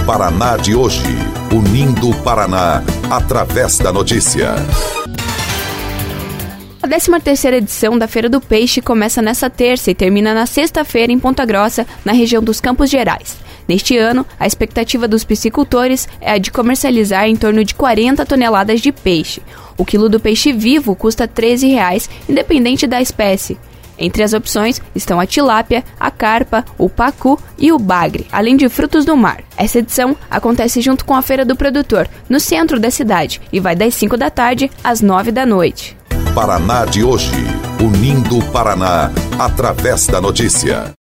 Paraná de hoje, unindo o Paraná através da notícia. A 13ª edição da Feira do Peixe começa nesta terça e termina na sexta-feira em Ponta Grossa, na região dos Campos Gerais. Neste ano, a expectativa dos piscicultores é a de comercializar em torno de 40 toneladas de peixe. O quilo do peixe vivo custa R$ 13,00, independente da espécie. Entre as opções estão a tilápia, a carpa, o pacu e o bagre, além de frutos do mar. Essa edição acontece junto com a Feira do Produtor, no centro da cidade, e vai das 5 da tarde às 9 da noite. Paraná de hoje, unindo o Paraná através da notícia.